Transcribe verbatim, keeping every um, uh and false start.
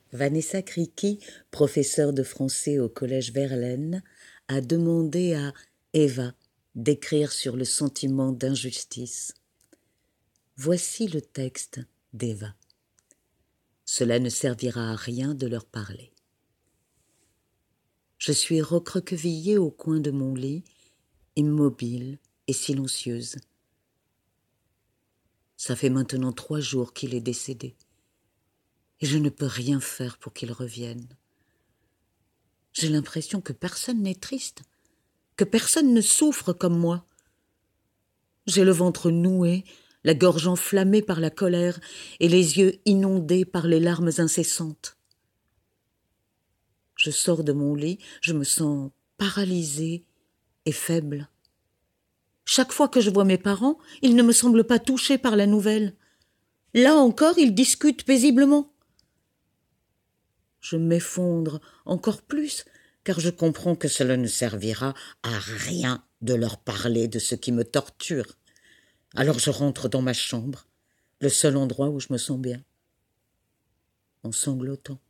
Vanessa Criqui, professeure de français au collège Verlaine, a demandé à Eva d'écrire sur le sentiment d'injustice. Voici le texte d'Eva. Cela ne servira à rien de leur parler. Je suis recroquevillée au coin de mon lit, immobile et silencieuse. Ça fait maintenant trois jours qu'il est décédé, et je ne peux rien faire pour qu'il revienne. J'ai l'impression que personne n'est triste, que personne ne souffre comme moi. J'ai le ventre noué, la gorge enflammée par la colère et les yeux inondés par les larmes incessantes. Je sors de mon lit, je me sens paralysée et faible. Chaque fois que je vois mes parents, ils ne me semblent pas touchés par la nouvelle. Là encore, ils discutent paisiblement. Je m'effondre encore plus, car je comprends que cela ne servira à rien de leur parler de ce qui me torture. Alors je rentre dans ma chambre, le seul endroit où je me sens bien, en sanglotant.